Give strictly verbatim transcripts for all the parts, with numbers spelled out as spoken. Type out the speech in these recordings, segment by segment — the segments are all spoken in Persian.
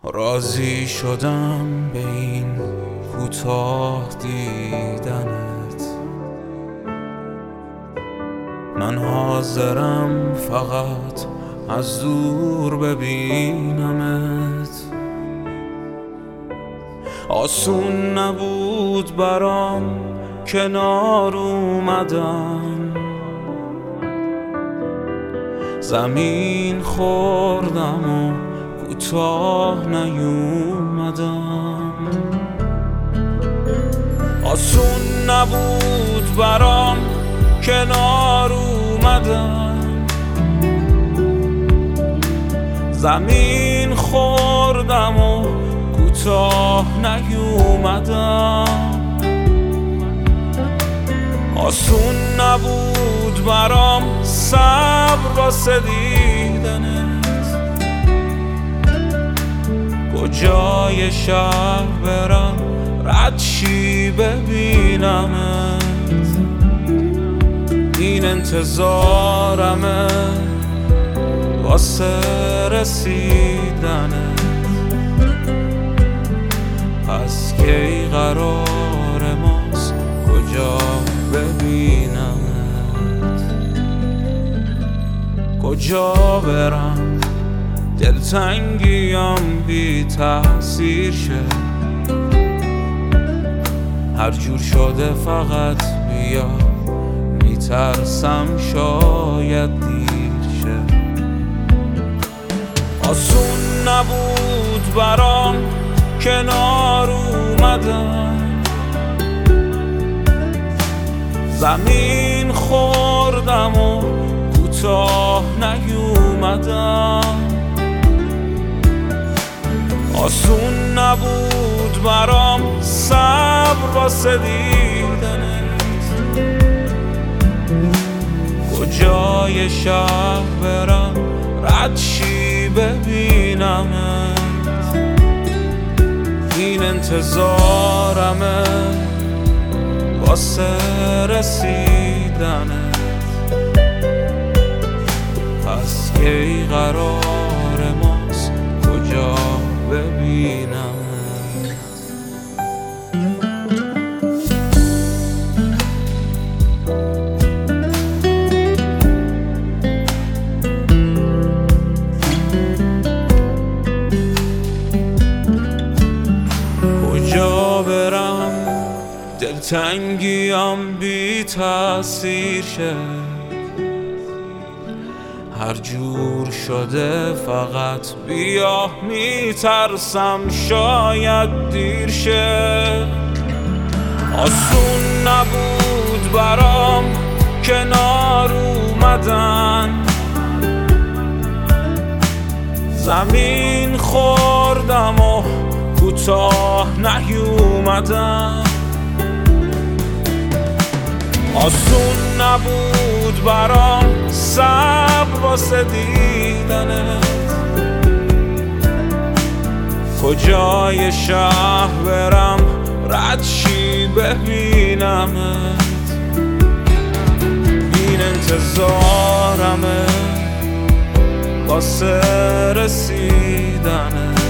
راضی شدم به این کوتاه دیدنت، من حاضرم فقط از دور ببینمت. آسون نبود برام کنار اومدم، زمین خوردم و کوتاه نیومدم. آسون نبود برام کنار اومدم، زمین خوردم و کوتاه نیومدم. آسون نبود برام صبر واسه دیدنت، کجای شهر برم رد شی ببینمت. این انتظارمه واسه رسیدنت، پس کی قرار ماست کجا ببینمت؟ کجا برم دلتنگیم بی تأثیر شه، هر جور شده فقط بیا، میترسم شاید دیر شه. آسون نبود برام کنار اومدم، زمین خوردم و کوتاه نیومدم. آسون نبود برام صبر واسه دیدنت، کجای شهر برم رد شی ببینمت. این انتظارمه واسه رسیدنت، پس کی قرار ماست کجا ببینمت؟ کجا برم دلتنگیم بی تأثیر شه، هر جور شده فقط بیا، میترسم شاید دیر شه. آسون نبود برام کنار اومدن، زمین خوردم و کوتاه نیومدم. آسون نبود برام صبر واسه دیدنت، کجای شهر برم رد شی ببینمت. این انتظارمه واسه رسیدنت،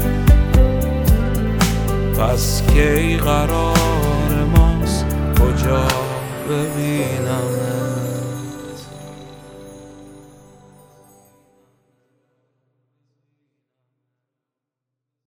پس کی قرار ماست کجا ببینمت؟